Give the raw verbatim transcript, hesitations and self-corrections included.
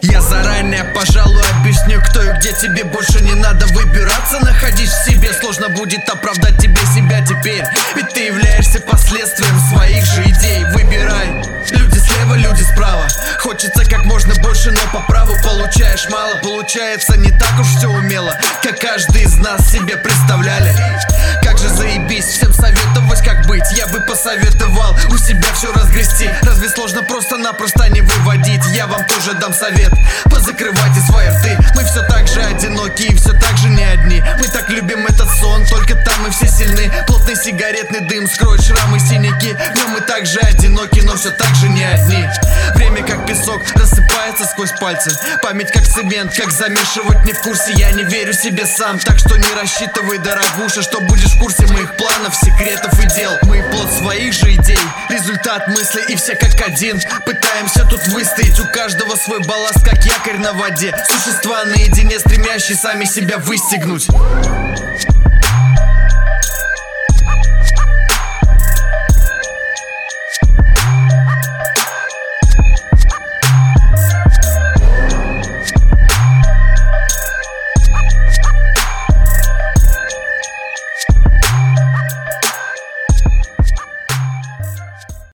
Я заранее, пожалуй, объясню, кто и где. Тебе больше не надо выбираться, находись в себе. Сложно будет оправдать тебе себя теперь, ведь ты являешься последствием своих же идей. Выбирай, люди слева, люди справа. Хочется как можно больше, но по праву получаешь мало. Получается не так уж все умело, как каждый из нас себе представляли. Как же заебись, всем советовать как быть. Я бы посоветовал у себя все разгрести. Разве сложно просто-напросто не выводить? Я вам тоже дам совет: позакрывайте свои рты. Мы все так же одиноки и все так же не одни. Мы так любим этот сон, только там мы все сильны. Плотный сигаретный дым скроет шрамы, синяки. В нем мы так же одиноки, но все так же не одни. Время как песок рассыпается сквозь пальцы. Память как цемент, как замешивать не в курсе. Я не верю себе сам, так что не рассчитывай, дорогуша, что будешь в курсе моих планов, секретов и дел. Мы плод своих же идей, результат мысли, и все как один. Пытаемся тут выстоять, у каждого свой балласт, как якорь на воде. Существа наедине, стремящие сами себя выстегнуть.